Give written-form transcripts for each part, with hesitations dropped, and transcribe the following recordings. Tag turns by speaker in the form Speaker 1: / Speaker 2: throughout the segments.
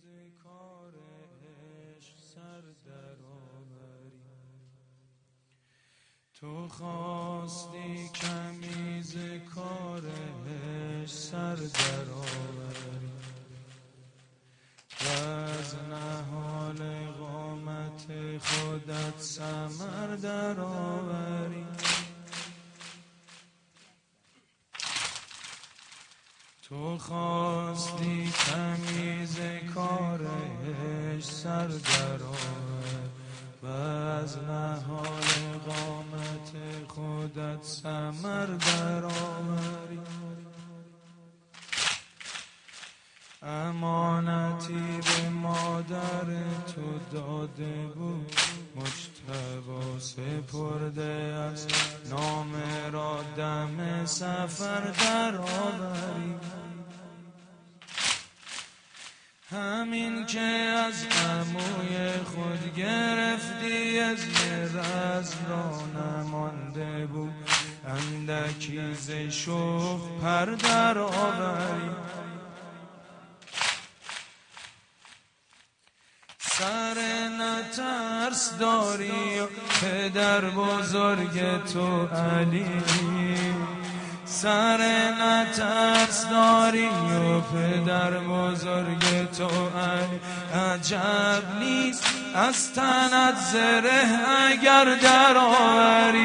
Speaker 1: کار عشق سر در آوری، تو خواستی کمی ز کار عشق سر در آوری و از نهال قامت خودت ثمر در آوری. تو خواستی کمی ز کار عشق سر در آوری و از نهال قامت خودت ثمر در آوری. امانتی به مادر تو داده بود، مجتبی سپرده از نامه را دم سفر در آوری. همین که از عموی خود گرفتی اذن رزم را نمانده بود، اندکی ز شوق پر در آوری. سر نترس داری و پدر بزرگ تو علی، سر نترس داری و پدر بزرگ تو علی. عجب نیست از تنت زره اگر در آوری،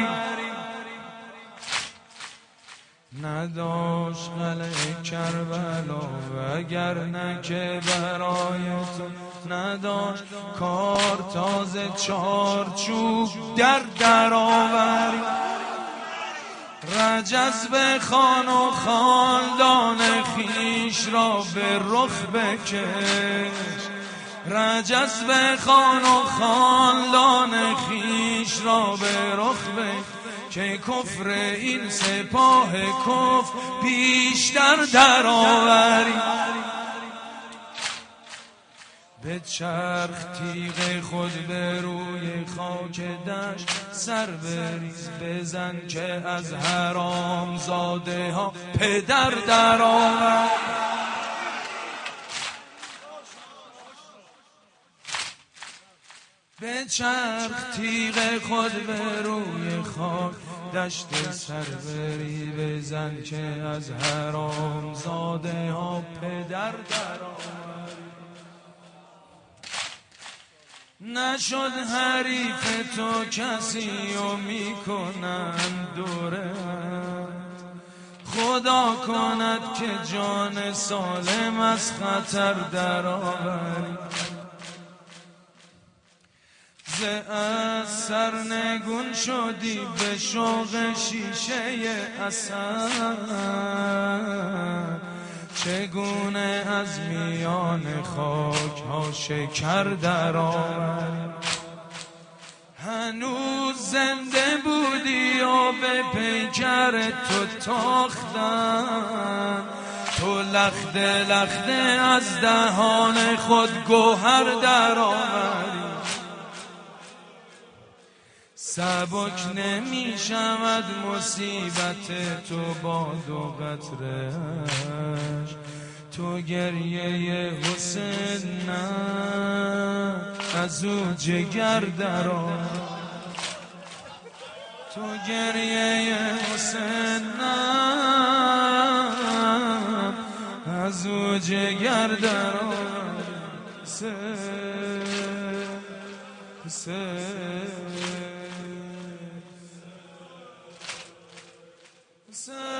Speaker 1: نداشت قلعه کربلا وگرنه که برای تو نداشت کار تازه چارچوب در آوری. رجز بخوان و خاندان خیش را به رخ بکش، رجز بخوان و خاندان خیش را به رخ بکش، که کفر این سپاه کفر بیشتر در آوری. به چرخ تیغ خود به روی خاک دشت سر بریز، بزن که از حرام زاده ها پدر در آور. به چرخ تیغ خود به روی خاک دشت سر بری، بزن که از حرام زاده ها پدر در آور. نشد حریف تو کسی و میکنند دورت، خدا کند که جان سالم از خطر در آوری. ز از سرنگون شدی به شوق شیشه اسد، چگونه از میان خاک ها شکر در آوری. هنوز زنده بودی و به پیکر تو تاختن، تو لخته لخته از دهان خود گوهر در آوری. سبک نمی شود مصیبت تو با دو قطره‌اش، تو گریه حسین نه از او جگر در آور، تو گریه حسین نه از او جگر در آور. حسین